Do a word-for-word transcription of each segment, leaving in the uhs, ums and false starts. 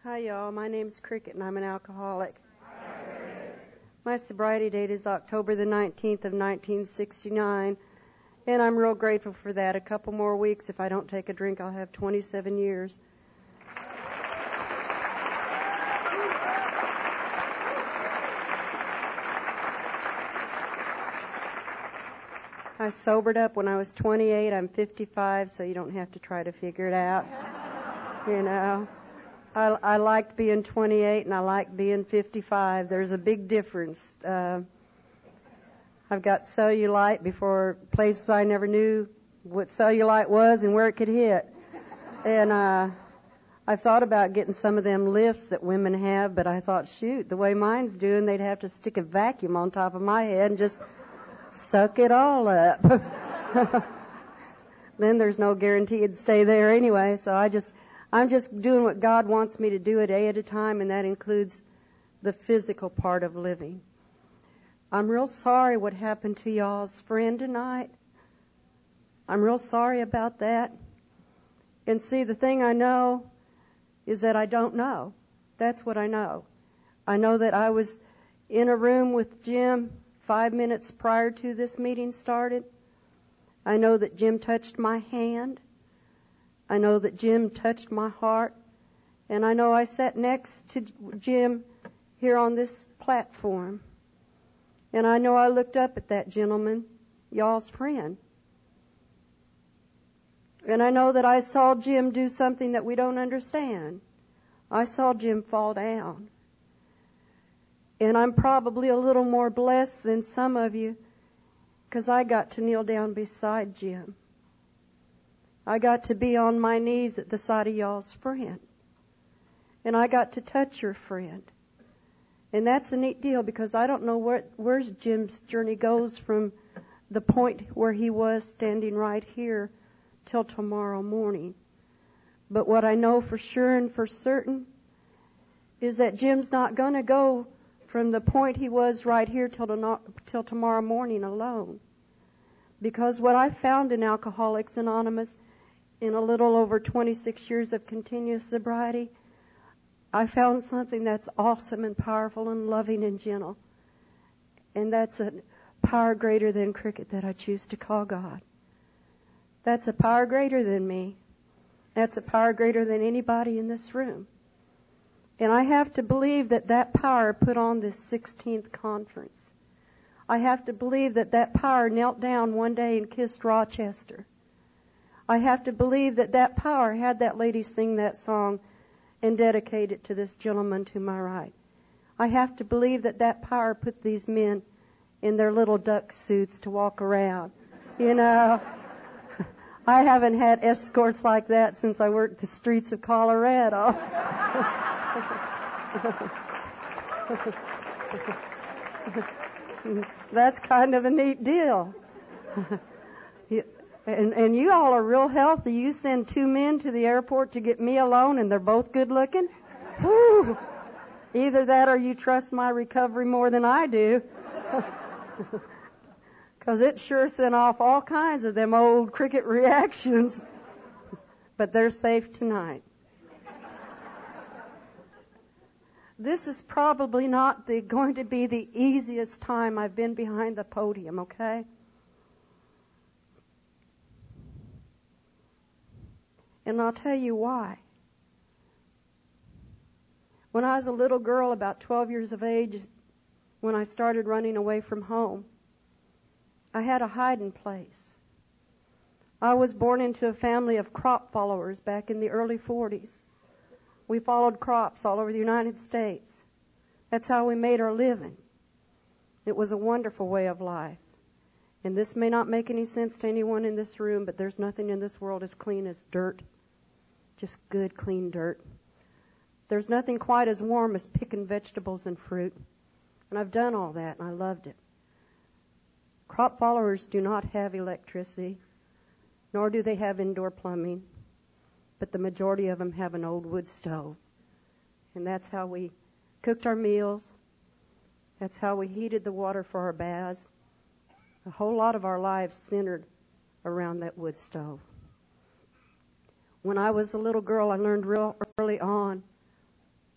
Hi, y'all. My name's Cricket, and I'm an alcoholic. My sobriety date is October the nineteenth of nineteen sixty-nine, and I'm real grateful for that. A couple more weeks, if I don't take a drink, I'll have twenty-seven years. I sobered up when I was twenty-eight. I'm fifty-five, so you don't have to try to figure it out. You know, I, I liked being twenty-eight, and I like being fifty-five. There's a big difference. Uh, I've got cellulite before places I never knew what cellulite was and where it could hit. And uh, I thought about getting some of them lifts that women have, but I thought, shoot, the way mine's doing, they'd have to stick a vacuum on top of my head and just suck it all up. Then there's no guarantee it'd stay there anyway. So I just, I'm just doing what God wants me to do a day at a time, and that includes the physical part of living. I'm real sorry what happened to y'all's friend tonight. I'm real sorry about that. And see, the thing I know is that I don't know. That's what I know. I know that I was in a room with Jim five minutes prior to this meeting started. I know that Jim touched my hand. I know that Jim touched my heart. And I know I sat next to Jim here on this platform. And I know I looked up at that gentleman, y'all's friend. And I know that I saw Jim do something that we don't understand. I saw Jim fall down. And I'm probably a little more blessed than some of you because I got to kneel down beside Jim. I got to be on my knees at the side of y'all's friend. And I got to touch your friend. And that's a neat deal because I don't know where, where Jim's journey goes from the point where he was standing right here till tomorrow morning. But what I know for sure and for certain is that Jim's not going to go from the point he was right here till, to, till tomorrow morning alone. Because what I found in Alcoholics Anonymous in a little over twenty-six years of continuous sobriety, I found something that's awesome and powerful and loving and gentle. And that's a power greater than Cricket that I choose to call God. That's a power greater than me. That's a power greater than anybody in this room. And I have to believe that that power put on this sixteenth conference. I have to believe that that power knelt down one day and kissed Rochester. I have to believe that that power had that lady sing that song and dedicate it to this gentleman to my right. I have to believe that that power put these men in their little duck suits to walk around. You know, I haven't had escorts like that since I worked the streets of Colorado. That's kind of a neat deal. and, and you all are real healthy. You send two men to the airport to get me alone, and they're both good looking? Whew. Either that or you trust my recovery more than I do. Because it sure sent off all kinds of them old Cricket reactions. But they're safe tonight. This is probably not the, going to be the easiest time I've been behind the podium, okay? And I'll tell you why. When I was a little girl, about twelve years of age, when I started running away from home, I had a hiding place. I was born into a family of crop followers back in the early forties. We followed crops all over the United States. That's how we made our living. It was a wonderful way of life. And this may not make any sense to anyone in this room, but there's nothing in this world as clean as dirt. Just good, clean dirt. There's nothing quite as warm as picking vegetables and fruit. And I've done all that, and I loved it. Crop followers do not have electricity, nor do they have indoor plumbing. But the majority of them have an old wood stove. And that's how we cooked our meals. That's how we heated the water for our baths. A whole lot of our lives centered around that wood stove. When I was a little girl, I learned real early on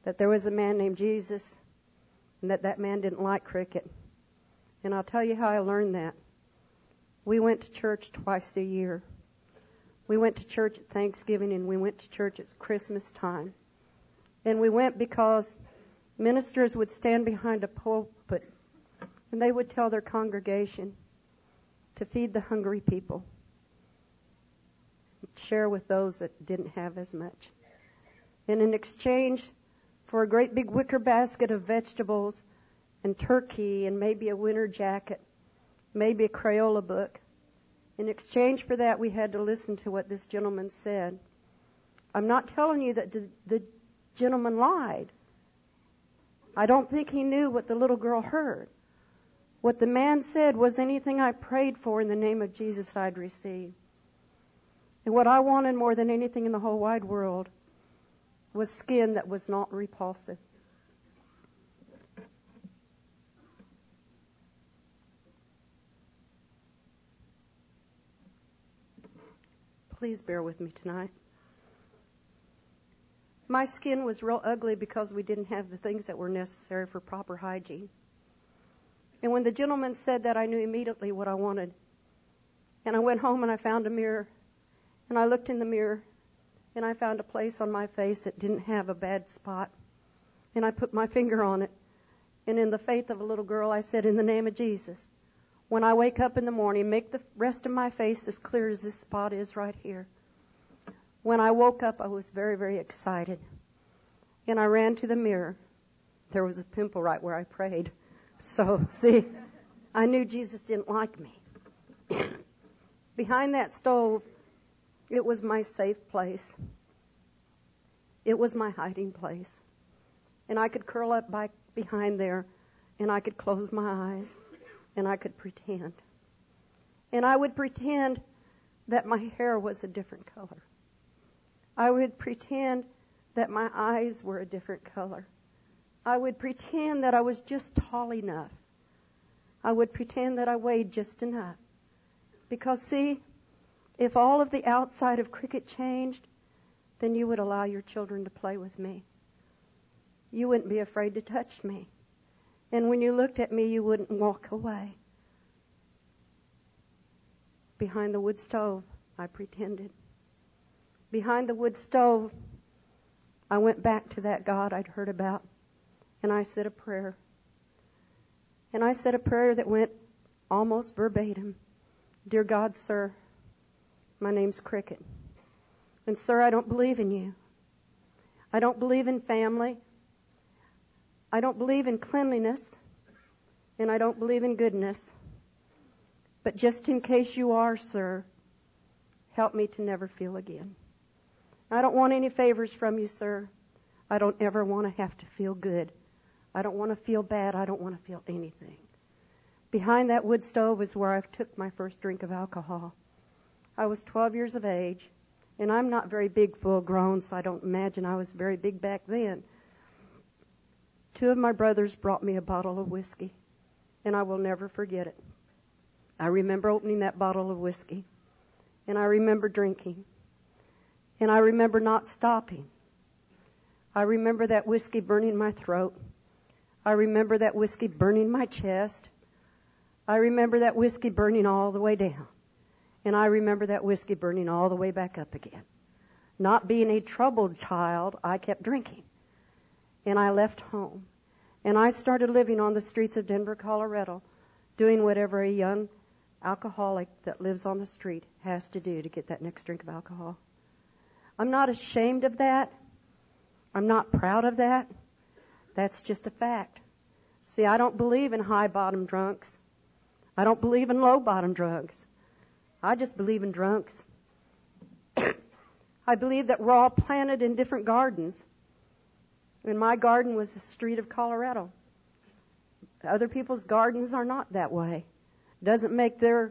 that there was a man named Jesus, and that that man didn't like cricket. And I'll tell you how I learned that. We went to church twice a year. We went to church at Thanksgiving, and we went to church at Christmas time. And we went because ministers would stand behind a pulpit, and they would tell their congregation to feed the hungry people, share with those that didn't have as much. And in exchange for a great big wicker basket of vegetables and turkey and maybe a winter jacket, maybe a Crayola book, in exchange for that, we had to listen to what this gentleman said. I'm not telling you that the gentleman lied. I don't think he knew what the little girl heard. What the man said was, anything I prayed for in the name of Jesus, I'd receive. And what I wanted more than anything in the whole wide world was skin that was not repulsive. Please bear with me tonight. My skin was real ugly because we didn't have the things that were necessary for proper hygiene. And when the gentleman said that, I knew immediately what I wanted. And I went home and I found a mirror. And I looked in the mirror and I found a place on my face that didn't have a bad spot. And I put my finger on it. And in the faith of a little girl, I said, in the name of Jesus, when I wake up in the morning, make the rest of my face as clear as this spot is right here. When I woke up, I was very, very excited. And I ran to the mirror. There was a pimple right where I prayed. So, see, I knew Jesus didn't like me. Behind that stove, it was my safe place. It was my hiding place. And I could curl up by, behind there, and I could close my eyes. And I could pretend. And I would pretend that my hair was a different color. I would pretend that my eyes were a different color. I would pretend that I was just tall enough. I would pretend that I weighed just enough. Because, see, if all of the outside of cricket changed, then you would allow your children to play with me. You wouldn't be afraid to touch me. And when you looked at me, you wouldn't walk away. Behind the wood stove, I pretended. Behind the wood stove, I went back to that God I'd heard about, and I said a prayer. And I said a prayer that went almost verbatim. Dear God, sir, my name's Cricket. And, sir, I don't believe in you. I don't believe in family. I don't believe in cleanliness, and I don't believe in goodness. But just in case you are, sir, help me to never feel again. I don't want any favors from you, sir. I don't ever want to have to feel good. I don't want to feel bad. I don't want to feel anything. Behind that wood stove is where I took my first drink of alcohol. I was twelve years of age, and I'm not very big, full grown, so I don't imagine I was very big back then. Two of my brothers brought me a bottle of whiskey, and I will never forget it. I remember opening that bottle of whiskey, and I remember drinking, and I remember not stopping. I remember that whiskey burning my throat. I remember that whiskey burning my chest. I remember that whiskey burning all the way down, and I remember that whiskey burning all the way back up again. Not being a troubled child, I kept drinking. And I left home. And I started living on the streets of Denver, Colorado, doing whatever a young alcoholic that lives on the street has to do to get that next drink of alcohol. I'm not ashamed of that. I'm not proud of that. That's just a fact. See, I don't believe in high-bottom drunks. I don't believe in low-bottom drunks. I just believe in drunks. I believe that we're all planted in different gardens. And my garden was the street of Colorado. Other people's gardens are not that way. Doesn't make their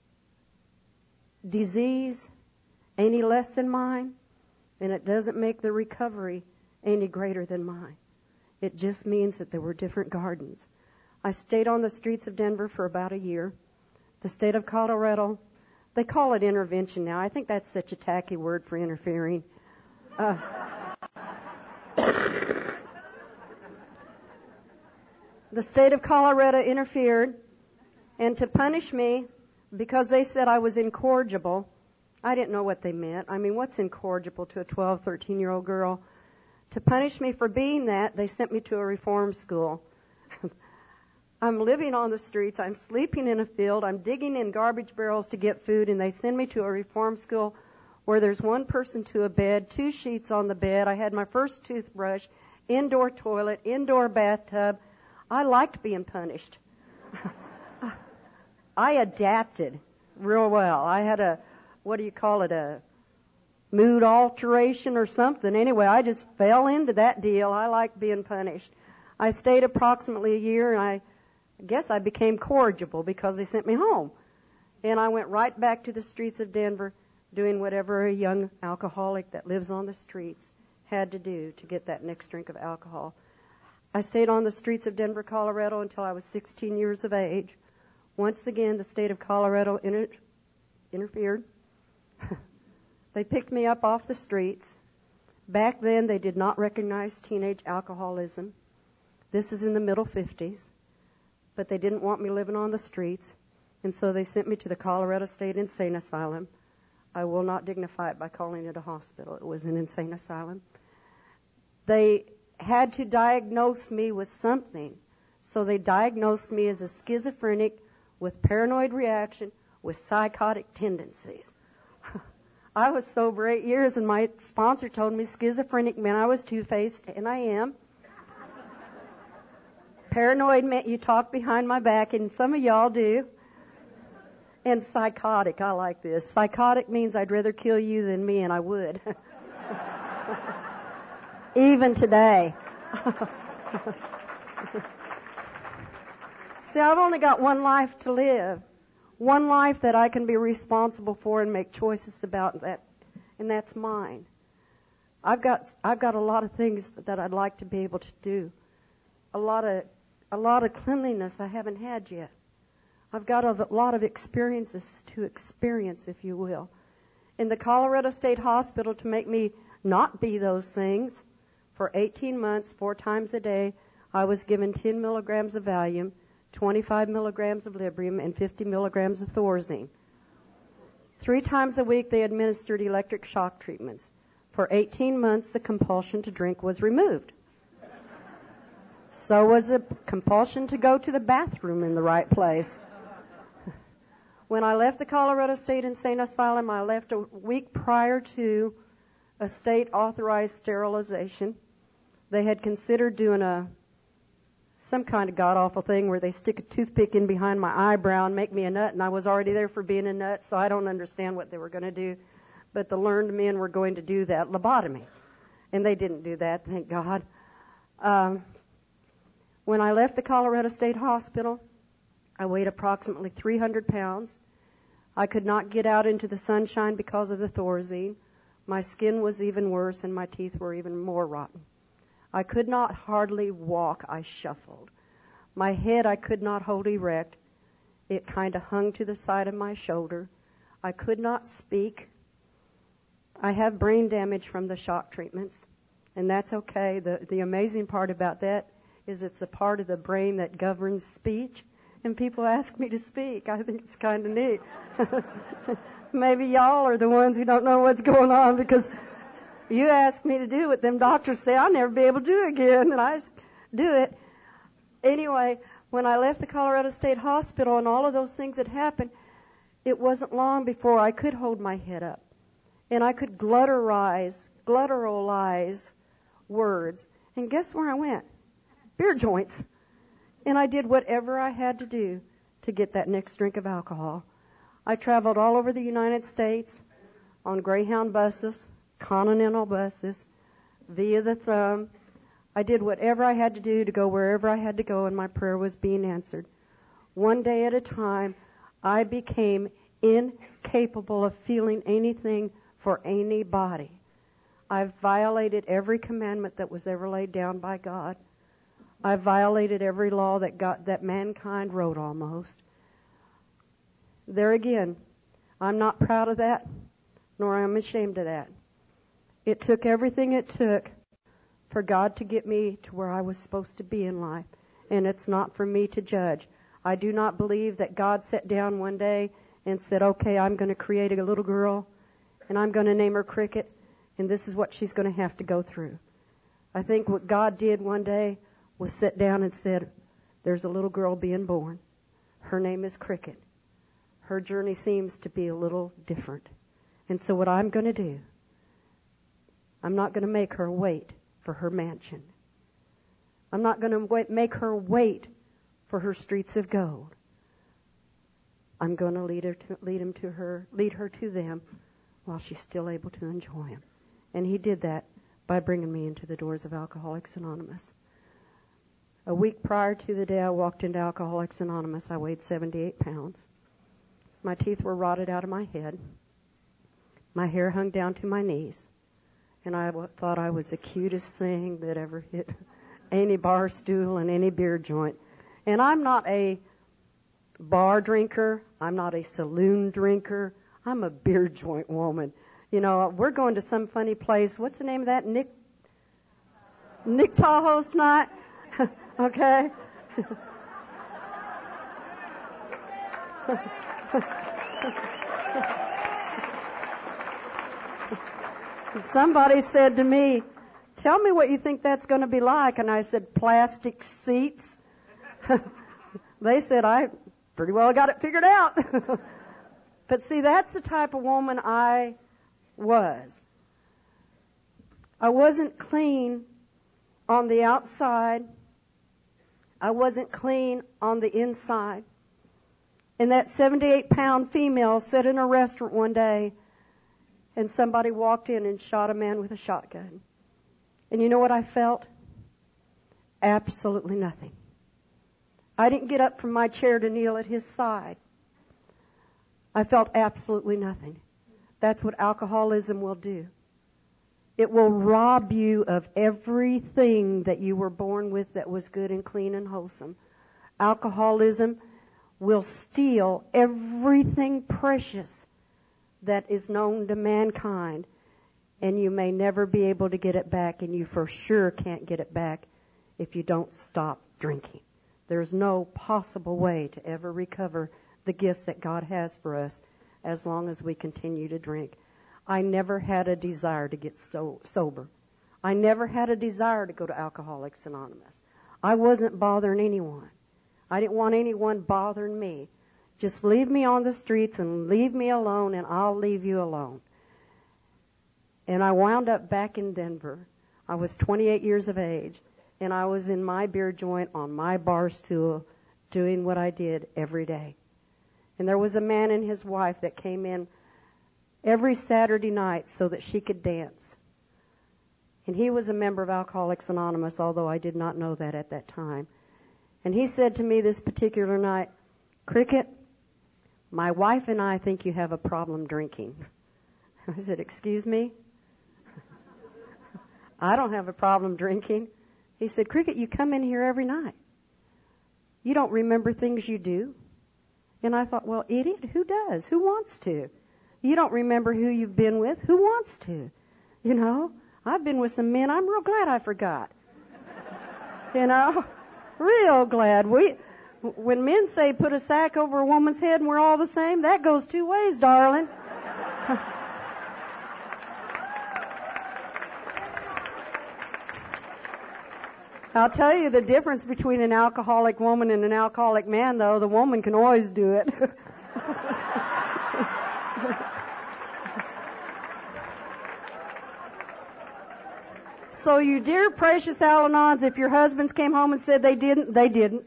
disease any less than mine, and it doesn't make their recovery any greater than mine. It just means that there were different gardens. I stayed on the streets of Denver for about a year. The state of Colorado, they call it intervention now. I think that's such a tacky word for interfering. Uh, The state of Colorado interfered, and to punish me, because they said I was incorrigible, I didn't know what they meant. I mean, what's incorrigible to a twelve, thirteen-year-old girl? To punish me for being that, they sent me to a reform school. I'm living on the streets. I'm sleeping in a field. I'm digging in garbage barrels to get food, and they send me to a reform school where there's one person to a bed, two sheets on the bed. I had my first toothbrush, indoor toilet, indoor bathtub. I liked being punished. I adapted real well. I had a, what do you call it, a mood alteration or something. Anyway, I just fell into that deal. I liked being punished. I stayed approximately a year, and I guess I became corrigible because they sent me home. And I went right back to the streets of Denver doing whatever a young alcoholic that lives on the streets had to do to get that next drink of alcohol. I stayed on the streets of Denver, Colorado until I was sixteen years of age. Once again, the state of Colorado inter- interfered. They picked me up off the streets. Back then, they did not recognize teenage alcoholism. This is in the middle fifties. But they didn't want me living on the streets, and so they sent me to the Colorado State Insane Asylum. I will not dignify it by calling it a hospital. It was an insane asylum. They had to diagnose me with something, so they diagnosed me as a schizophrenic with paranoid reaction with psychotic tendencies. I was sober eight years, and my sponsor told me schizophrenic meant I was two-faced, and I am. Paranoid meant you talk behind my back, and some of y'all do. And psychotic, I like this. Psychotic means I'd rather kill you than me, and I would. Even today. See, I've only got one life to live. One life that I can be responsible for and make choices about, that, and that's mine. I've got I've got a lot of things that I'd like to be able to do. A lot of a lot of cleanliness I haven't had yet. I've got a lot of experiences to experience, if you will. In the Colorado State Hospital, to make me not be those things, for eighteen months, four times a day, I was given ten milligrams of Valium, twenty-five milligrams of Librium, and fifty milligrams of Thorazine. Three times a week, they administered electric shock treatments. For eighteen months, the compulsion to drink was removed. So was the compulsion to go to the bathroom in the right place. When I left the Colorado State Insane Asylum, I left a week prior to a state-authorized sterilization. They had considered doing a some kind of god-awful thing where they stick a toothpick in behind my eyebrow and make me a nut, and I was already there for being a nut, so I don't understand what they were going to do. But the learned men were going to do that, lobotomy. And they didn't do that, thank God. Um, when I left the Colorado State Hospital, I weighed approximately three hundred pounds. I could not get out into the sunshine because of the Thorazine. My skin was even worse, and my teeth were even more rotten. I could not hardly walk. I shuffled. My head I could not hold erect. It kind of hung to the side of my shoulder. I could not speak. I have brain damage from the shock treatments, and that's okay. The, the amazing part about that is it's a part of the brain that governs speech, and people ask me to speak. I think it's kind of neat. Maybe y'all are the ones who don't know what's going on, because you ask me to do what them doctors say I'll never be able to do again, and I just do it. Anyway, when I left the Colorado State Hospital and all of those things had happened, it wasn't long before I could hold my head up. And I could glutterize, glutteralize words. And guess where I went? Beer joints. And I did whatever I had to do to get that next drink of alcohol. I traveled all over the United States on Greyhound buses, Continental buses, via the thumb. I did whatever I had to do to go wherever I had to go, and my prayer was being answered. One day at a time, I became incapable of feeling anything for anybody. I've violated every commandment that was ever laid down by God. I've violated every law that God, that mankind wrote almost. There again, I'm not proud of that, nor am I ashamed of that. It took everything it took for God to get me to where I was supposed to be in life. and it's not for me to judge. I do not believe that God sat down one day and said, okay, I'm going to create a little girl, and I'm going to name her Cricket, and this is what she's going to have to go through. I think what God did one day was sit down and said, there's a little girl being born. Her name is Cricket. Her journey seems to be a little different. And so what I'm going to do, I'm not going to make her wait for her mansion. I'm not going to make her wait for her streets of gold. I'm going to lead her to lead him to her, lead her to them while she's still able to enjoy them. And he did that by bringing me into the doors of Alcoholics Anonymous. A week prior to the day I walked into Alcoholics Anonymous, I weighed seventy-eight pounds. My teeth were rotted out of my head. My hair hung down to my knees. And I thought I was the cutest thing that ever hit any bar stool and any beer joint. And I'm not a bar drinker. I'm not a saloon drinker. I'm a beer joint woman. You know, we're going to some funny place. What's the name of that? Nick Nick Tahoe's tonight? Okay? Somebody said to me, tell me what you think that's going to be like. And I said, plastic seats. They said, I pretty well got it figured out. But see, that's the type of woman I was. I wasn't clean on the outside. I wasn't clean on the inside. And that seventy-eight pound female sat in a restaurant one day, and somebody walked in and shot a man with a shotgun. And you know what I felt? Absolutely nothing. I didn't get up from my chair to kneel at his side. I felt absolutely nothing. That's what alcoholism will do. It will rob you of everything that you were born with that was good and clean and wholesome. Alcoholism will steal everything precious that is known to mankind, and you may never be able to get it back, and you for sure can't get it back if you don't stop drinking. There's no possible way to ever recover the gifts that God has for us as long as we continue to drink. I never had a desire to get so- sober. I never had a desire to go to Alcoholics Anonymous. I wasn't bothering anyone. I didn't want anyone bothering me. Just leave me on the streets and leave me alone, and I'll leave you alone. And I wound up back in Denver. I was twenty-eight years of age, and I was in my beer joint on my bar stool doing what I did every day. And there was a man and his wife that came in every Saturday night so that she could dance. And he was a member of Alcoholics Anonymous, although I did not know that at that time. And he said to me this particular night, Cricket, my wife and I think you have a problem drinking. I said, excuse me? I don't have a problem drinking. He said, Cricket, you come in here every night. You don't remember things you do. And I thought, well, idiot, who does? Who wants to? You don't remember who you've been with. Who wants to? You know, I've been with some men. I'm real glad I forgot. You know, real glad. We, when men say put a sack over a woman's head and we're all the same, that goes two ways, darling. I'll tell you the difference between an alcoholic woman and an alcoholic man, though. The woman can always do it. So you dear precious Al-Anons, if your husbands came home and said they didn't, they didn't.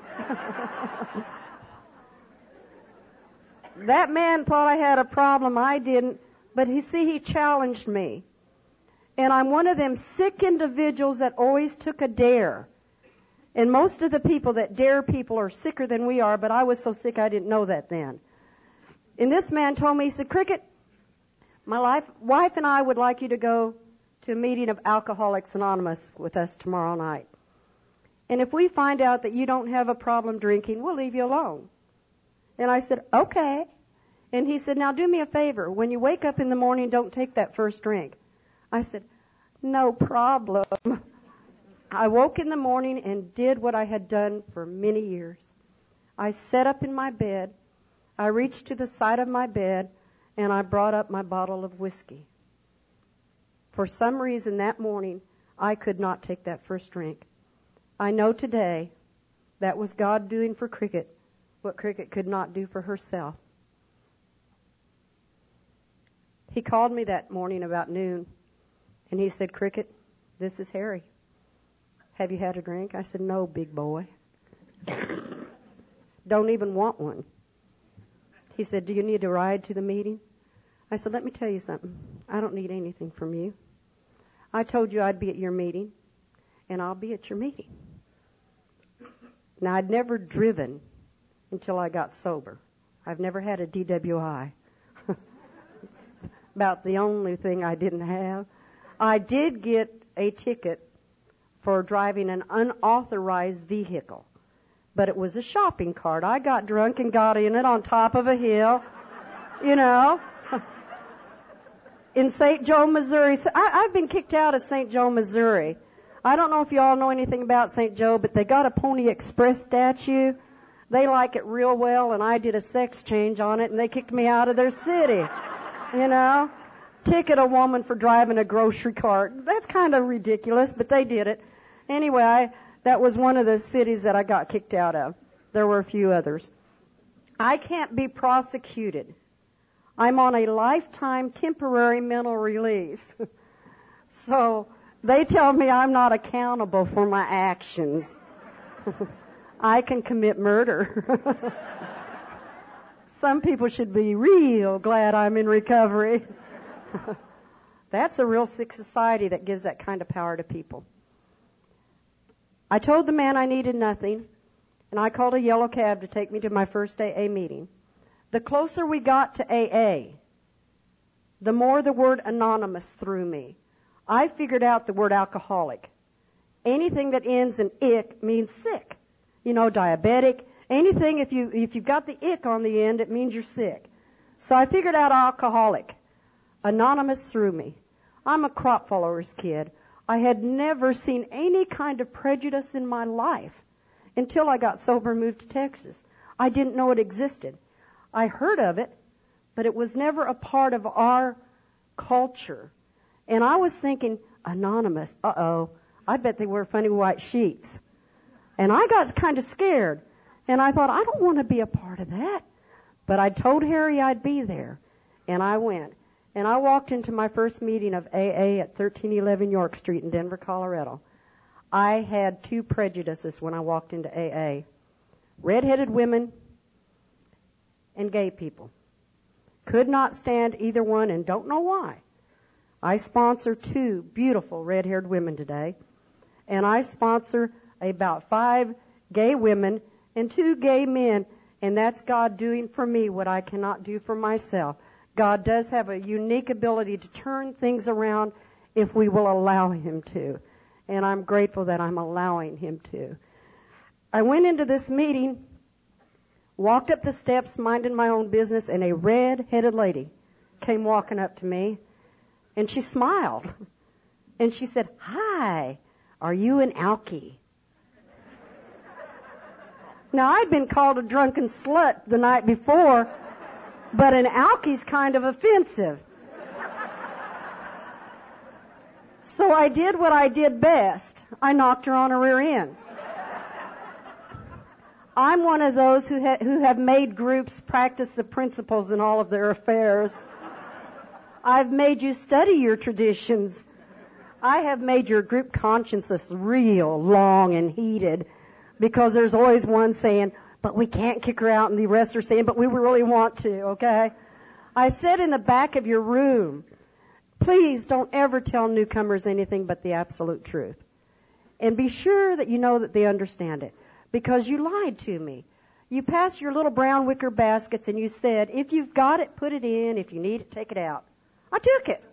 That man thought I had a problem. I didn't. But he see, he challenged me. And I'm one of them sick individuals that always took a dare. And most of the people that dare people are sicker than we are, but I was so sick I didn't know that then. And this man told me, he said, Cricket, my life, wife and I would like you to go to a meeting of Alcoholics Anonymous with us tomorrow night. And if we find out that you don't have a problem drinking, we'll leave you alone. And I said, okay. And he said, now do me a favor. When you wake up in the morning, don't take that first drink. I said, no problem. I woke in the morning and did what I had done for many years. I sat up in my bed. I reached to the side of my bed, and I brought up my bottle of whiskey. For some reason that morning, I could not take that first drink. I know today that was God doing for Cricket what Cricket could not do for herself. He called me that morning about noon, and he said, Cricket, this is Harry. Have you had a drink? I said, no, big boy. Don't even want one. He said, do you need a ride to the meeting? I said, let me tell you something. I don't need anything from you. I told you I'd be at your meeting, and I'll be at your meeting. Now, I'd never driven until I got sober. I've never had a D W I. It's about the only thing I didn't have. I did get a ticket for driving an unauthorized vehicle, but it was a shopping cart. I got drunk and got in it on top of a hill, you know, in Saint Joe, Missouri. I, I've been kicked out of Saint Joe, Missouri. I don't know if you all know anything about Saint Joe, but they got a Pony Express statue. They like it real well, and I did a sex change on it, and they kicked me out of their city, you know. Ticket a woman for driving a grocery cart. That's kind of ridiculous, but they did it. Anyway, I, that was one of the cities that I got kicked out of. There were a few others. I can't be prosecuted. I'm on a lifetime temporary mental release. So they tell me I'm not accountable for my actions. I can commit murder. Some people should be real glad I'm in recovery. That's a real sick society that gives that kind of power to people. I told the man I needed nothing, and I called a yellow cab to take me to my first A A meeting. The closer we got to A A, the more the word anonymous threw me. I figured out the word alcoholic. Anything that ends in ick means sick. You know, diabetic. Anything, if you if you've got the ick on the end, it means you're sick. So I figured out alcoholic. Anonymous threw me. I'm a crop follower's kid. I had never seen any kind of prejudice in my life until I got sober and moved to Texas. I didn't know it existed. I heard of it, but it was never a part of our culture. And I was thinking, anonymous, uh-oh, I bet they wear funny white sheets. And I got kind of scared. And I thought, I don't want to be a part of that. But I told Harry I'd be there. And I went. And I walked into my first meeting of A A at thirteen eleven York Street in Denver, Colorado. I had two prejudices when I walked into A A. Red-headed women and gay people. Could not stand either one and don't know why. I sponsor two beautiful red-haired women today. And I sponsor about five gay women and two gay men. And that's God doing for me what I cannot do for myself. God does have a unique ability to turn things around if we will allow Him to. And I'm grateful that I'm allowing Him to. I went into this meeting, walked up the steps, minding my own business, and a red-headed lady came walking up to me, and she smiled. And she said, "Hi, are you an alkie?" Now, I'd been called a drunken slut the night before, but an alkie's kind of offensive. So I did what I did best. I knocked her on her rear end. I'm one of those who, ha- who have made groups practice the principles in all of their affairs. I've made you study your traditions. I have made your group consciences real long and heated, because there's always one saying, but we can't kick her out, and the rest are saying, but we really want to, okay? I said in the back of your room, please don't ever tell newcomers anything but the absolute truth. And be sure that you know that they understand it, because you lied to me. You passed your little brown wicker baskets, and you said, if you've got it, put it in. If you need it, take it out. I took it.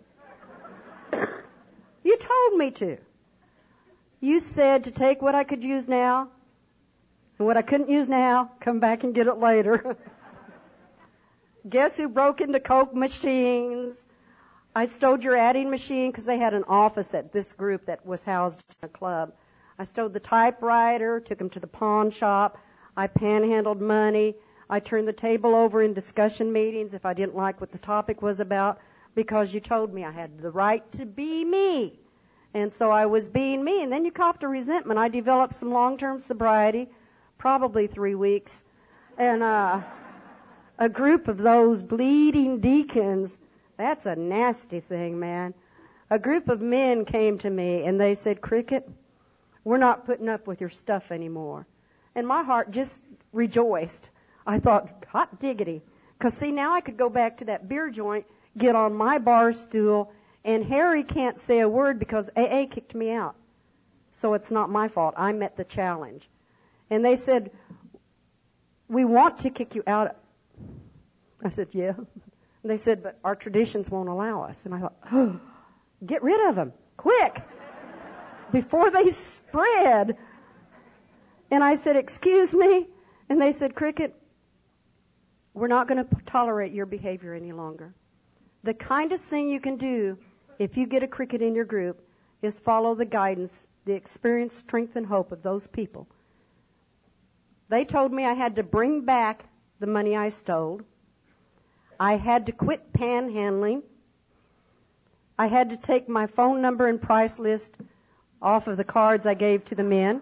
You told me to. You said to take what I could use now, and what I couldn't use now, come back and get it later. Guess who broke into Coke machines? I stole your adding machine because they had an office at this group that was housed in a club. I stole the typewriter, took him to the pawn shop. I panhandled money. I turned the table over in discussion meetings if I didn't like what the topic was about, because you told me I had the right to be me. And so I was being me. And then you copped a resentment. I developed some long-term sobriety, probably three weeks. And uh, a group of those bleeding deacons, that's a nasty thing, man. A group of men came to me and they said, Cricket, we're not putting up with your stuff anymore. And my heart just rejoiced. I thought, hot diggity. Because, see, now I could go back to that beer joint, get on my bar stool, and Harry can't say a word because A A kicked me out. So it's not my fault. I met the challenge. And they said, we want to kick you out. I said, yeah. And they said, but our traditions won't allow us. And I thought, oh, get rid of them, quick, before they spread. And I said, excuse me? And they said, Cricket, we're not going to tolerate your behavior any longer. The kindest thing you can do if you get a cricket in your group is follow the guidance, the experience, strength, and hope of those people. They told me I had to bring back the money I stole. I had to quit panhandling. I had to take my phone number and price list off of the cards I gave to the men.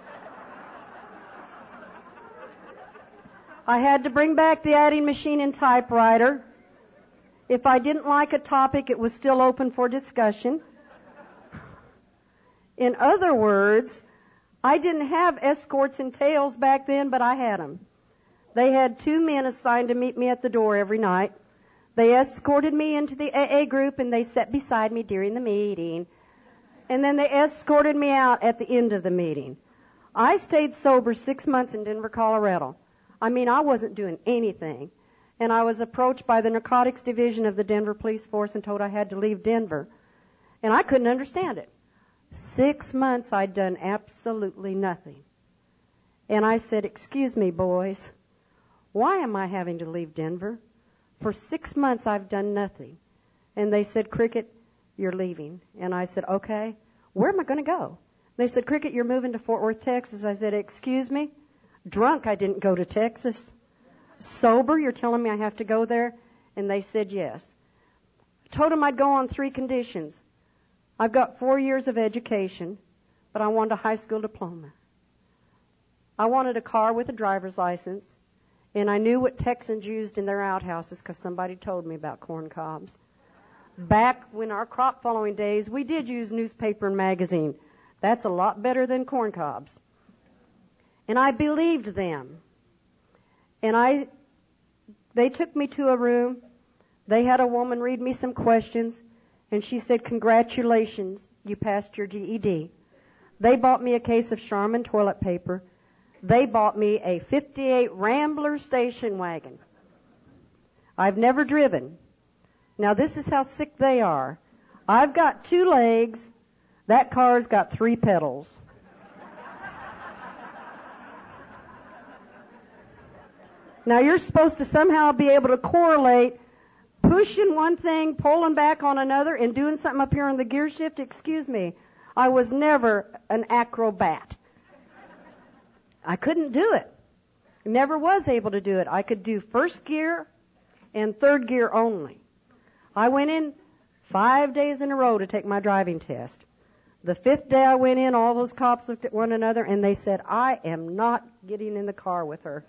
I had to bring back the adding machine and typewriter. If I didn't like a topic, it was still open for discussion. In other words, I didn't have escorts and tails back then, but I had them. They had two men assigned to meet me at the door every night. They escorted me into the A A group, and they sat beside me during the meeting. And then they escorted me out at the end of the meeting. I stayed sober six months in Denver, Colorado. I mean, I wasn't doing anything. And I was approached by the narcotics division of the Denver police force and told I had to leave Denver. And I couldn't understand it. Six months I'd done absolutely nothing. And I said, excuse me, boys, why am I having to leave Denver? For six months I've done nothing. And they said, Cricket, you're leaving. And I said, okay, where am I going to go? They said, Cricket, you're moving to Fort Worth, Texas. I said, excuse me? Drunk, I didn't go to Texas. Sober, you're telling me I have to go there? And they said yes. I told them I'd go on three conditions. I've got four years of education, but I wanted a high school diploma. I wanted a car with a driver's license, and I knew what Texans used in their outhouses because somebody told me about corn cobs. Back when our crop following days, we did use newspaper and magazine. That's a lot better than corn cobs. And I believed them. And I, they took me to a room. They had a woman read me some questions, and she said, congratulations, you passed your G E D. They bought me a case of Charmin toilet paper. They bought me a fifty-eight Rambler station wagon. I've never driven. Now, this is how sick they are. I've got two legs. That car's got three pedals. Now, you're supposed to somehow be able to correlate pushing one thing, pulling back on another, and doing something up here on the gear shift. Excuse me. I was never an acrobat. I couldn't do it. Never was able to do it. I could do first gear and third gear only. I went in five days in a row to take my driving test. The fifth day I went in, all those cops looked at one another, and they said, I am not getting in the car with her.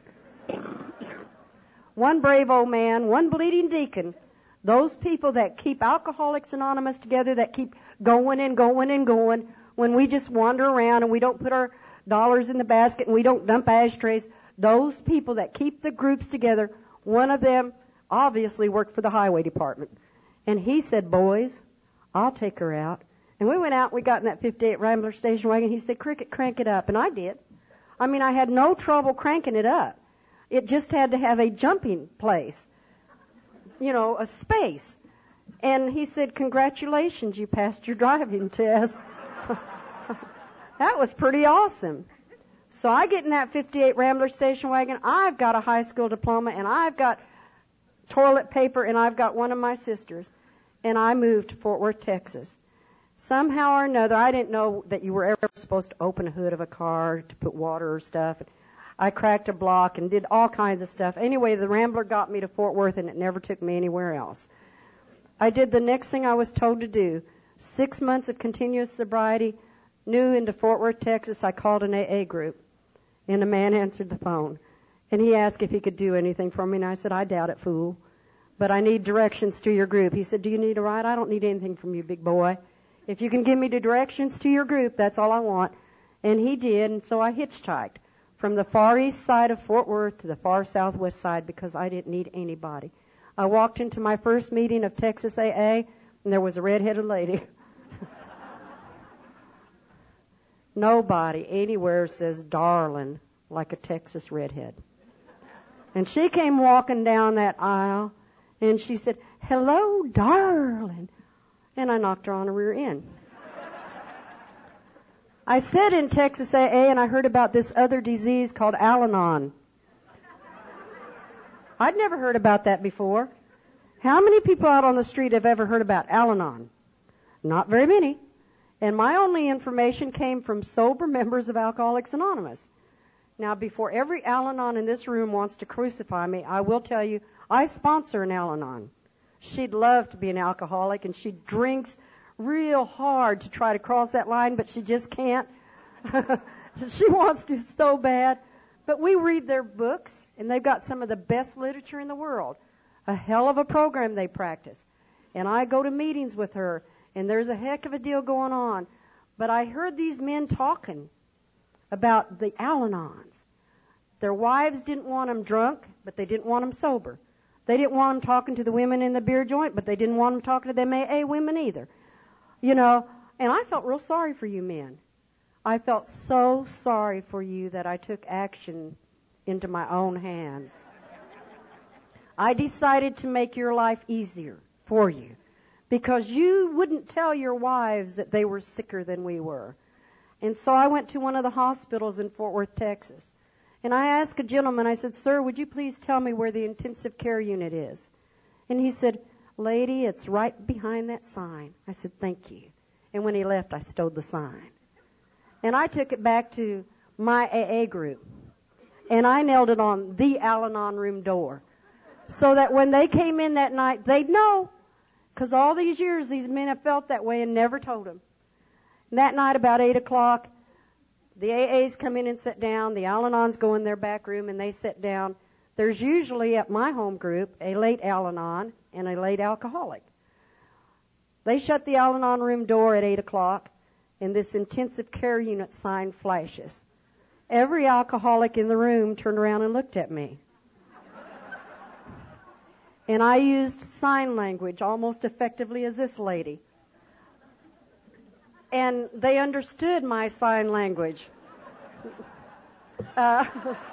One brave old man, one bleeding deacon, those people that keep Alcoholics Anonymous together, that keep going and going and going, when we just wander around and we don't put our dollars in the basket and we don't dump ashtrays, those people that keep the groups together, one of them obviously worked for the highway department. And he said, boys, I'll take her out. And we went out, we got in that fifty-eight Rambler station wagon. He said, Cricket, crank it up. And I did. I mean, I had no trouble cranking it up. It just had to have a jumping place, you know, a space. And he said, congratulations, you passed your driving test. That was pretty awesome. So I get in that fifty-eight Rambler station wagon. I've got a high school diploma, and I've got toilet paper, and I've got one of my sisters. And I moved to Fort Worth, Texas. Somehow or another, I didn't know that you were ever supposed to open a hood of a car to put water or stuff. I cracked a block and did all kinds of stuff. Anyway, the Rambler got me to Fort Worth, and it never took me anywhere else. I did the next thing I was told to do. Six months of continuous sobriety, new into Fort Worth, Texas. I called an A A group, and a man answered the phone. And he asked if he could do anything for me, and I said, I doubt it, fool. But I need directions to your group. He said, do you need a ride? I don't need anything from you, big boy. If you can give me the directions to your group, that's all I want. And he did, and so I hitchhiked from the far east side of Fort Worth to the far southwest side because I didn't need anybody. I walked into my first meeting of Texas A A, and there was a red-headed lady. Nobody anywhere says darling like a Texas redhead. And she came walking down that aisle, and she said, hello, darling. And I knocked her on her rear end. I said in Texas A A, and I heard about this other disease called Al-Anon. I'd never heard about that before. How many people out on the street have ever heard about Al-Anon? Not very many. And my only information came from sober members of Alcoholics Anonymous. Now, before every Al-Anon in this room wants to crucify me, I will tell you, I sponsor an Al-Anon. She'd love to be an alcoholic, and she drinks real hard to try to cross that line, but she just can't. She wants to so bad. But we read their books, and they've got some of the best literature in the world. A hell of a program they practice. And I go to meetings with her, and there's a heck of a deal going on. But I heard these men talking about the Al-Anons. Their wives didn't want them drunk, but they didn't want them sober. They didn't want them talking to the women in the beer joint, but they didn't want them talking to them A A women either. You know, and I felt real sorry for you men. I felt so sorry for you that I took action into my own hands. I decided to make your life easier for you because you wouldn't tell your wives that they were sicker than we were. And so I went to one of the hospitals in Fort Worth, Texas. And I asked a gentleman, I said, sir, would you please tell me where the intensive care unit is? And he said, lady, it's right behind that sign. I said, thank you. And when he left, I stowed the sign. And I took it back to my A A group. And I nailed it on the Al-Anon room door. So that when they came in that night, they'd know. Because all these years, these men have felt that way and never told them. And that night, about eight o'clock, the A As come in and sit down. The Al-Anons go in their back room, and they sit down. There's usually, at my home group, a late Al-Anon and a late alcoholic. They shut the Al-Anon room door at eight o'clock, and this intensive care unit sign flashes. Every alcoholic in the room turned around and looked at me. And I used sign language almost effectively as this lady. And they understood my sign language. Uh,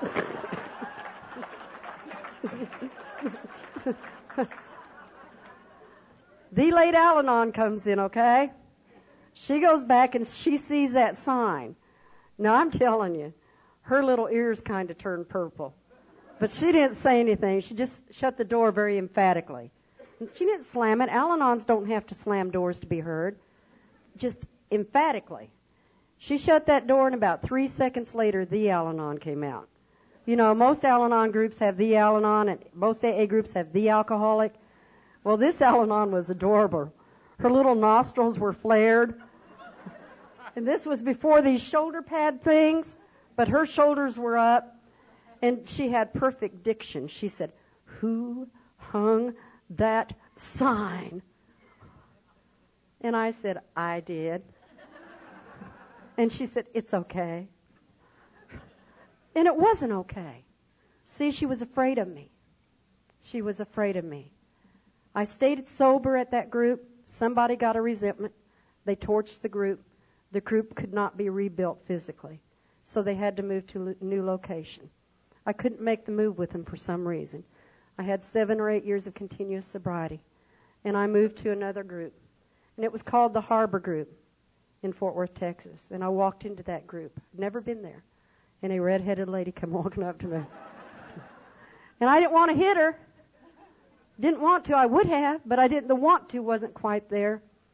the late Al-Anon comes in, okay? She goes back and she sees that sign. Now, I'm telling you, her little ears kind of turned purple. But she didn't say anything. She just shut the door very emphatically. She didn't slam it. Al-Anons don't have to slam doors to be heard. Just emphatically. She shut that door, and about three seconds later, the Al-Anon came out. You know, most Al-Anon groups have the Al-Anon, and most A A groups have the alcoholic. Well, this Al-Anon was adorable. Her little nostrils were flared. And this was before these shoulder pad things, but her shoulders were up. And she had perfect diction. She said, who hung that sign? And I said, I did. And she said, it's okay. And it wasn't okay. See, she was afraid of me. She was afraid of me. I stayed sober at that group. Somebody got a resentment. They torched the group. The group could not be rebuilt physically. So they had to move to a new location. I couldn't make the move with them for some reason. I had seven or eight years of continuous sobriety. And I moved to another group. And it was called the Harbor Group in Fort Worth, Texas. And I walked into that group. Never been there. And a red-headed lady came walking up to me. And I didn't want to hit her. Didn't want to. I would have, but I didn't. The want to wasn't quite there.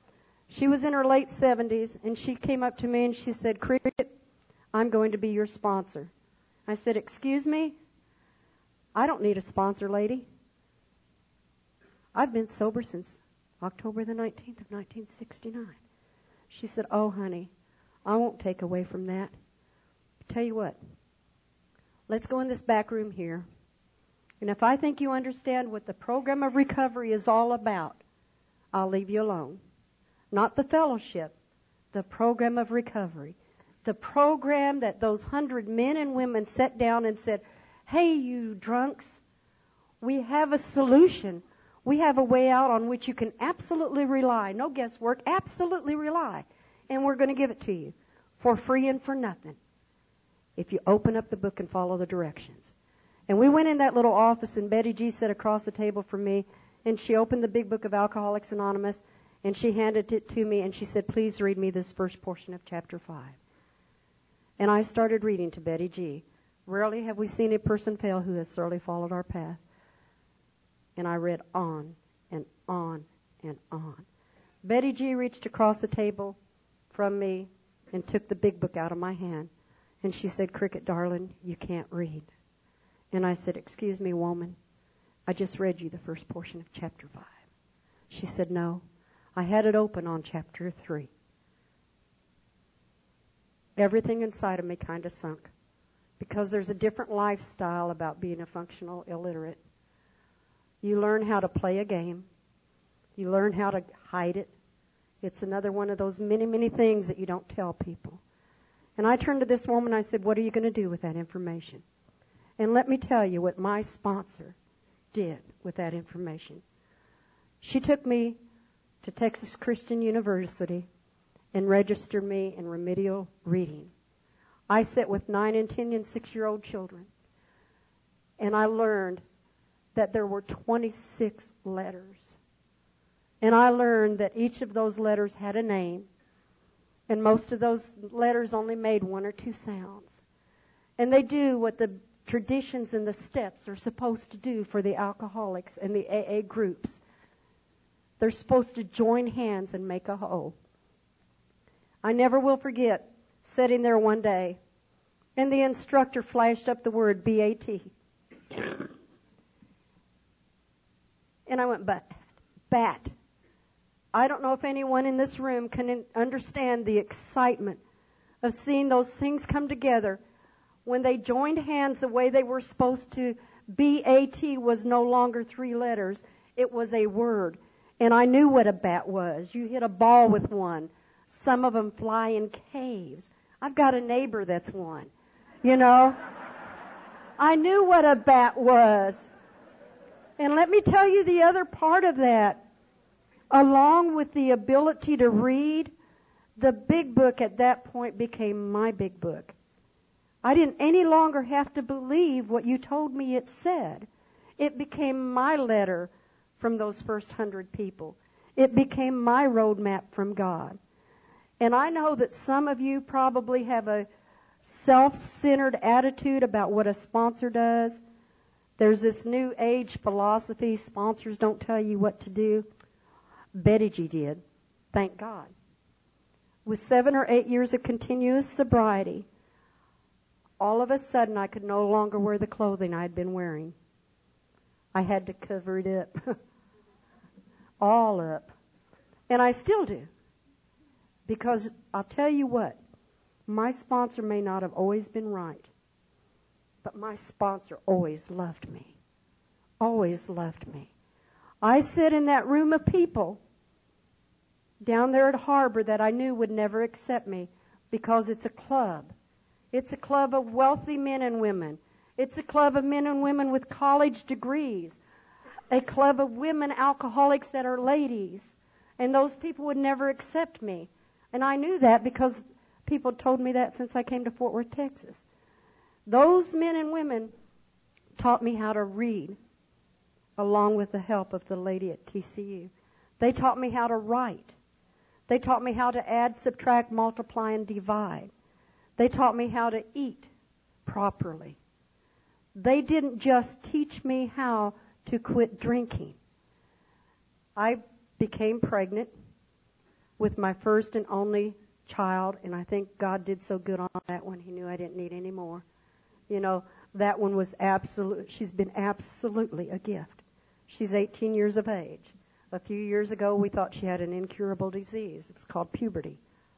She was in her late seventies, and she came up to me and she said, Cricket, I'm going to be your sponsor. I said, excuse me? I don't need a sponsor, lady. I've been sober since October the nineteenth of nineteen sixty-nine. She said, oh, honey, I won't take away from that. Tell you what, let's go in this back room here. And if I think you understand what the program of recovery is all about, I'll leave you alone. Not the fellowship, the program of recovery. The program that those hundred men and women sat down and said, hey, you drunks, we have a solution. We have a way out on which you can absolutely rely. No guesswork, absolutely rely. And we're going to give it to you for free and for nothing if you open up the book and follow the directions. And we went in that little office, and Betty G sat across the table from me, and she opened the big book of Alcoholics Anonymous, and she handed it to me, and she said, please read me this first portion of chapter five. And I started reading to Betty G. Rarely have we seen a person fail who has thoroughly followed our path. And I read on and on and on. Betty G reached across the table from me and took the big book out of my hand. And she said, Cricket, darling, you can't read. And I said, excuse me, woman, I just read you the first portion of chapter five. She said, no, I had it open on chapter three. Everything inside of me kind of sunk because there's a different lifestyle about being a functional illiterate. You learn how to play a game. You learn how to hide it. It's another one of those many, many things that you don't tell people. And I turned to this woman and I said, what are you going to do with that information? And let me tell you what my sponsor did with that information. She took me to Texas Christian University and registered me in remedial reading. I sat with nine and ten and six-year-old children, and I learned that there were twenty-six letters. And I learned that each of those letters had a name, and most of those letters only made one or two sounds. And they do what the traditions and the steps are supposed to do for the alcoholics and the A A groups. They're supposed to join hands and make a whole. I never will forget sitting there one day, and the instructor flashed up the word B A T. And I went, bat, bat. I don't know if anyone in this room can understand the excitement of seeing those things come together. When they joined hands the way they were supposed to, B A T was no longer three letters. It was a word. And I knew what a bat was. You hit a ball with one. Some of them fly in caves. I've got a neighbor that's one. You know? I knew what a bat was. And let me tell you the other part of that. Along with the ability to read, the big book at that point became my big book. I didn't any longer have to believe what you told me it said. It became my letter from those first hundred people. It became my roadmap from God. And I know that some of you probably have a self-centered attitude about what a sponsor does. There's this new age philosophy, sponsors don't tell you what to do. Betty G did. Thank God. With seven or eight years of continuous sobriety, all of a sudden I could no longer wear the clothing I'd been wearing. I had to cover it up. All up. And I still do. Because I'll tell you what, my sponsor may not have always been right, but my sponsor always loved me. Always loved me. I sit in that room of people down there at Harbor that I knew would never accept me because it's a club. It's a club of wealthy men and women. It's a club of men and women with college degrees. A club of women alcoholics that are ladies. And those people would never accept me. And I knew that because people told me that since I came to Fort Worth, Texas. Those men and women taught me how to read along with the help of the lady at T C U. They taught me how to write. They taught me how to add, subtract, multiply, and divide. They taught me how to eat properly. They didn't just teach me how to quit drinking. I became pregnant with my first and only child, and I think God did so good on that one. He knew I didn't need any more. You know, that one was absolute. She's been absolutely a gift. She's eighteen years of age. A few years ago, we thought she had an incurable disease. It was called puberty.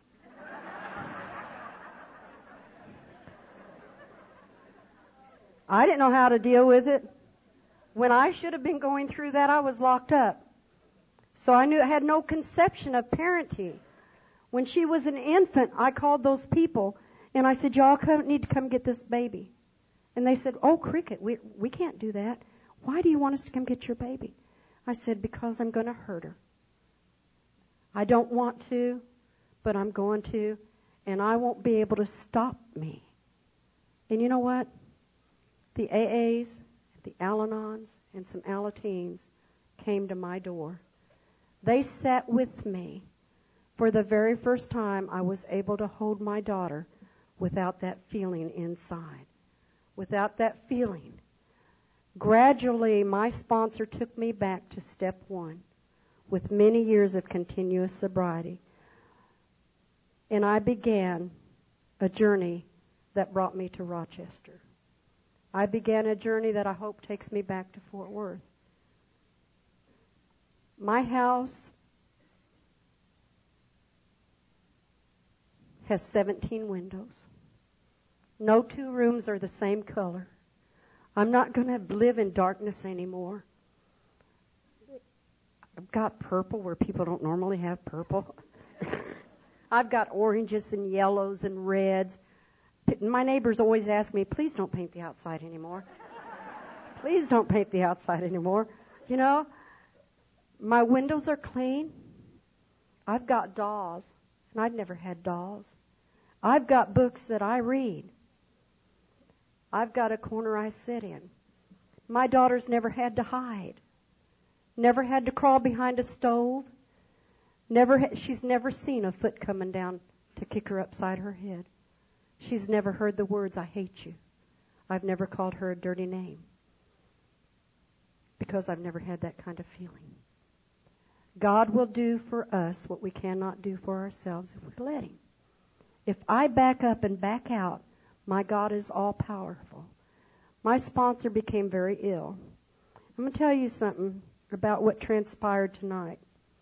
I didn't know how to deal with it. When I should have been going through that, I was locked up. So I knew I had no conception of parenting. When she was an infant, I called those people, and I said, y'all come, need to come get this baby. And they said, oh, Cricket, we, we can't do that. Why do you want us to come get your baby? I said, because I'm going to hurt her. I don't want to, but I'm going to, and I won't be able to stop me. And you know what? The A As, the Al-Anons, and some Alateens came to my door. They sat with me. For the very first time, I was able to hold my daughter without that feeling inside, without that feeling. Gradually, my sponsor took me back to step one with many years of continuous sobriety. And I began a journey that brought me to Rochester. I began a journey that I hope takes me back to Fort Worth. My house has seventeen windows. No two rooms are the same color. I'm not going to live in darkness anymore. I've got purple where people don't normally have purple. I've got oranges and yellows and reds. My neighbors always ask me, please don't paint the outside anymore. Please don't paint the outside anymore. You know, my windows are clean. I've got dolls, and I'd never had dolls. I've got books that I read. I've got a corner I sit in. My daughter's never had to hide. Never had to crawl behind a stove. Never, ha- she's never seen a foot coming down to kick her upside her head. She's never heard the words, I hate you. I've never called her a dirty name because I've never had that kind of feeling. God will do for us what we cannot do for ourselves if we let Him. If I back up and back out, my God is all-powerful. My sponsor became very ill. I'm going to tell you something about what transpired tonight.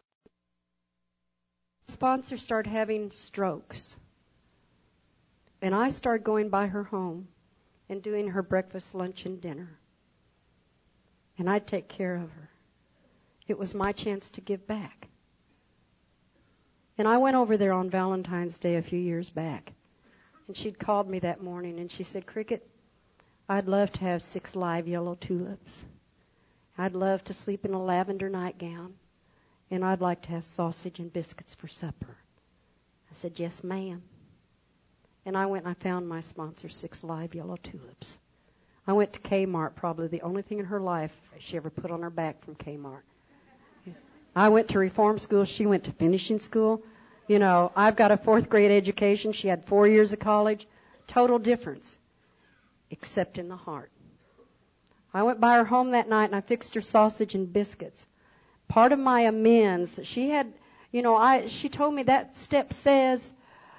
My sponsor started having strokes. And I started going by her home and doing her breakfast, lunch, and dinner. And I'd take care of her. It was my chance to give back. And I went over there on Valentine's Day a few years back. And she'd called me that morning, and she said, Cricket, I'd love to have six live yellow tulips. I'd love to sleep in a lavender nightgown. And I'd like to have sausage and biscuits for supper. I said, yes, ma'am. And I went and I found my sponsor six live yellow tulips. I went to Kmart, probably the only thing in her life she ever put on her back from Kmart. I went to reform school. She went to finishing school. You know, I've got a fourth grade education. She had four years of college. Total difference, except in the heart. I went by her home that night and I fixed her sausage and biscuits. Part of my amends, she had, you know, I she told me that step says,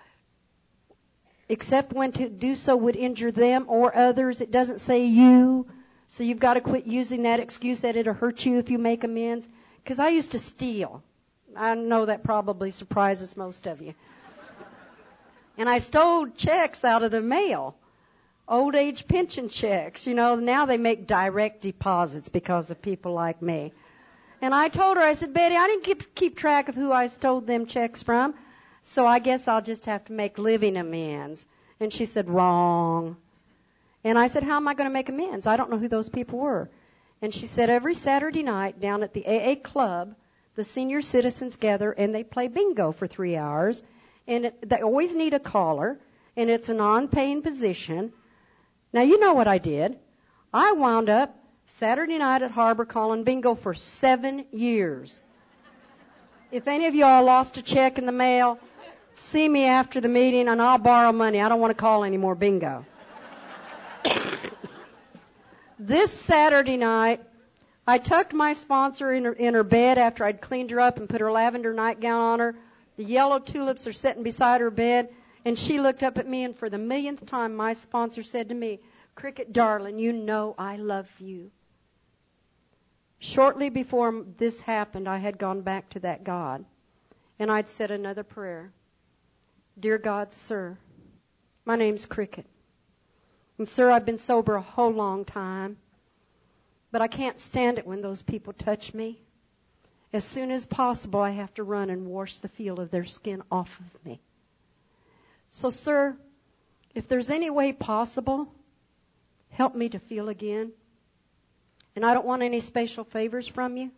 except when to do so would injure them or others. It doesn't say you. So you've got to quit using that excuse that it'll hurt you if you make amends. Because I used to steal. I know that probably surprises most of you. And I stole checks out of the mail. Old age pension checks. You know, now they make direct deposits because of people like me. And I told her, I said, Betty, I didn't keep, keep track of who I stole them checks from. So I guess I'll just have to make living amends. And she said, wrong. And I said, how am I going to make amends? I don't know who those people were. And she said, every Saturday night down at the A A club, the senior citizens gather and they play bingo for three hours. And it, they always need a caller. And it's a non-paying position. Now, you know what I did. I wound up Saturday night at Harbor calling bingo for seven years. If any of y'all lost a check in the mail, see me after the meeting and I'll borrow money. I don't want to call any more bingo. This Saturday night, I tucked my sponsor in her, in her bed after I'd cleaned her up and put her lavender nightgown on her, The yellow tulips are sitting beside her bed, and she looked up at me, and for the millionth time, my sponsor said to me, "Cricket, darling, you know I love you." Shortly before this happened, I had gone back to that God, and I'd said another prayer. "Dear God, sir, my name's Cricket. And, sir, I've been sober a whole long time, but I can't stand it when those people touch me. As soon as possible, I have to run and wash the feel of their skin off of me. So, sir, if there's any way possible, help me to feel again. And I don't want any special favors from you.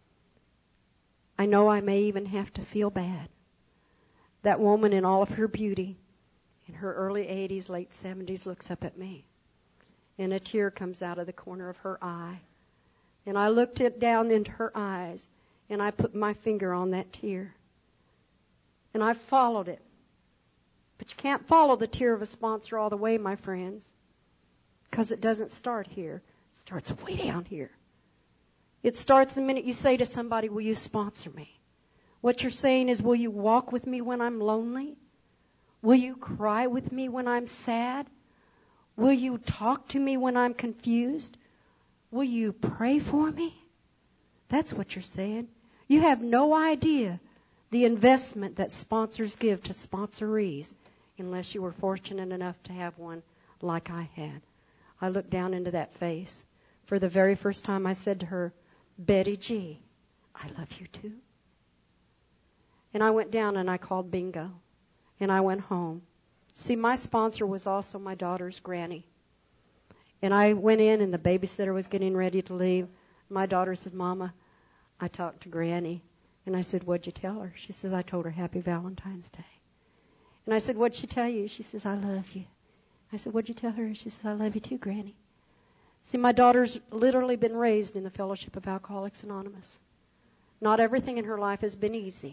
I know I may even have to feel bad." That woman in all of her beauty, in her early eighties, late seventies, looks up at me. And a tear comes out of the corner of her eye. And I looked it down into her eyes, and I put my finger on that tear. And I followed it. But you can't follow the tear of a sponsor all the way, my friends, because it doesn't start here. It starts way down here. It starts the minute you say to somebody, "Will you sponsor me?" What you're saying is, "Will you walk with me when I'm lonely? Will you cry with me when I'm sad? Will you talk to me when I'm confused? Will you pray for me?" That's what you're saying. You have no idea the investment that sponsors give to sponsorees, unless you were fortunate enough to have one like I had. I looked down into that face. For the very first time, I said to her, "Betty G, I love you too." And I went down and I called bingo. And I went home. See, my sponsor was also my daughter's granny. And I went in, and the babysitter was getting ready to leave. My daughter said, "Mama, I talked to Granny." And I said, "What'd you tell her?" She says, "I told her Happy Valentine's Day." And I said, "What'd she tell you?" She says, "I love you." I said, "What'd you tell her?" She says, "I love you too, Granny." See, my daughter's literally been raised in the Fellowship of Alcoholics Anonymous. Not everything in her life has been easy.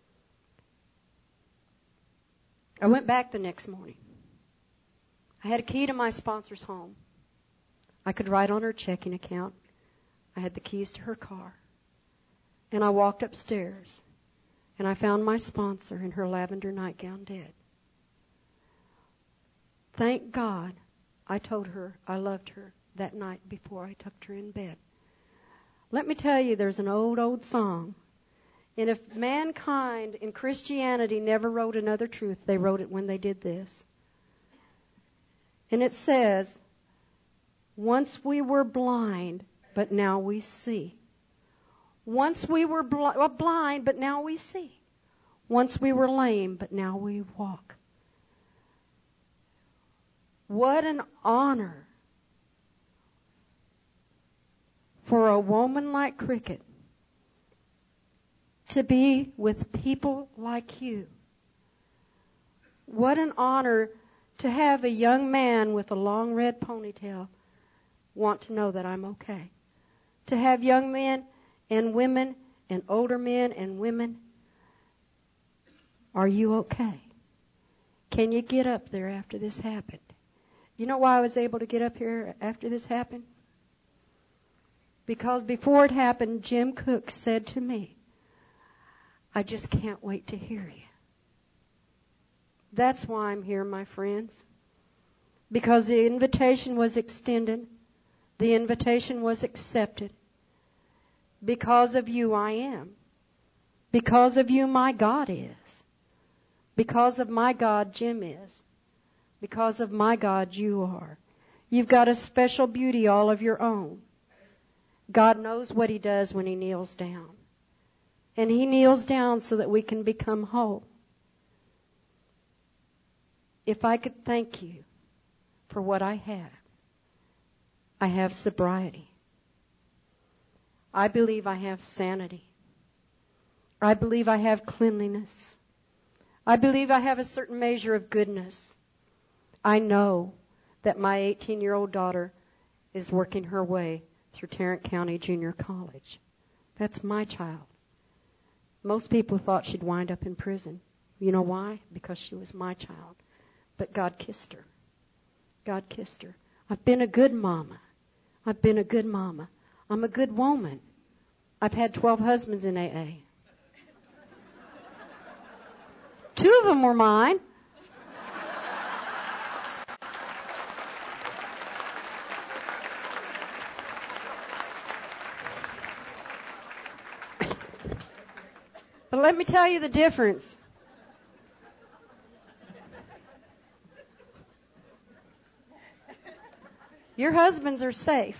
I went back the next morning. I had a key to my sponsor's home. I could write on her checking account. I had the keys to her car. And I walked upstairs, and I found my sponsor in her lavender nightgown dead. Thank God I told her I loved her that night before I tucked her in bed. Let me tell you, there's an old, old song. And if mankind in Christianity never wrote another truth, they wrote it when they did this. And it says, "Once we were blind, but now we see. Once we were bl- well, blind, but now we see. Once we were lame, but now we walk." What an honor for a woman like Cricket to be with people like you. What an honor to have a young man with a long red ponytail want to know that I'm okay. To have young men and women and older men and women, "Are you okay? Can you get up there after this happened?" You know why I was able to get up here after this happened? Because before it happened, Jim Cook said to me, "I just can't wait to hear you." That's why I'm here, my friends. Because the invitation was extended. The invitation was accepted. Because of you, I am. Because of you, my God is. Because of my God, Jim is. Because of my God, you are. You've got a special beauty all of your own. God knows what He does when He kneels down. And He kneels down so that we can become whole. If I could thank you for what I have, I have sobriety. I believe I have sanity. I believe I have cleanliness. I believe I have a certain measure of goodness. I know that my eighteen-year-old daughter is working her way through Tarrant County Junior College. That's my child. Most people thought she'd wind up in prison. You know why? Because she was my child. But God kissed her. God kissed her. I've been a good mama. I've been a good mama. I'm a good woman. I've had twelve husbands in A A. Two of them were mine. But let me tell you the difference. Your husbands are safe.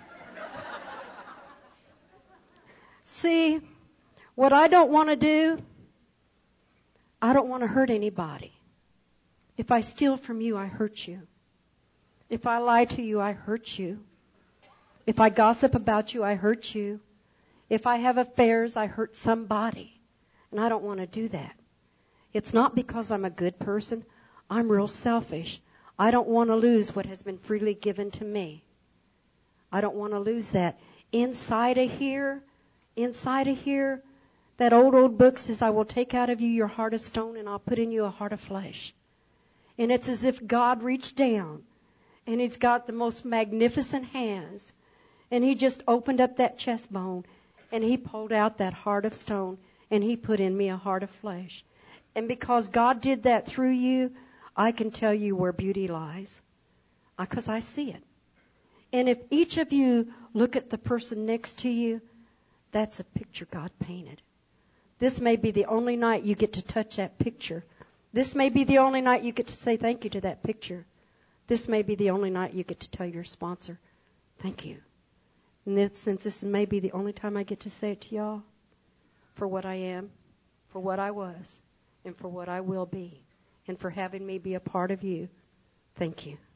See, what I don't want to do, I don't want to hurt anybody. If I steal from you, I hurt you. If I lie to you, I hurt you. If I gossip about you, I hurt you. If I have affairs, I hurt somebody. And I don't want to do that. It's not because I'm a good person. I'm real selfish. I don't want to lose what has been freely given to me. I don't want to lose that. Inside of here, inside of here, that old, old book says, I will take out of you your heart of stone and I'll put in you a heart of flesh. And it's as if God reached down and He's got the most magnificent hands. And He just opened up that chest bone and He pulled out that heart of stone and He put in me a heart of flesh. And because God did that through you, I can tell you where beauty lies, because I see it. And if each of you look at the person next to you, that's a picture God painted. This may be the only night you get to touch that picture. This may be the only night you get to say thank you to that picture. This may be the only night you get to tell your sponsor, thank you. And this, since this may be the only time I get to say it to y'all, for what I am, for what I was, and for what I will be, and for having me be a part of you, thank you.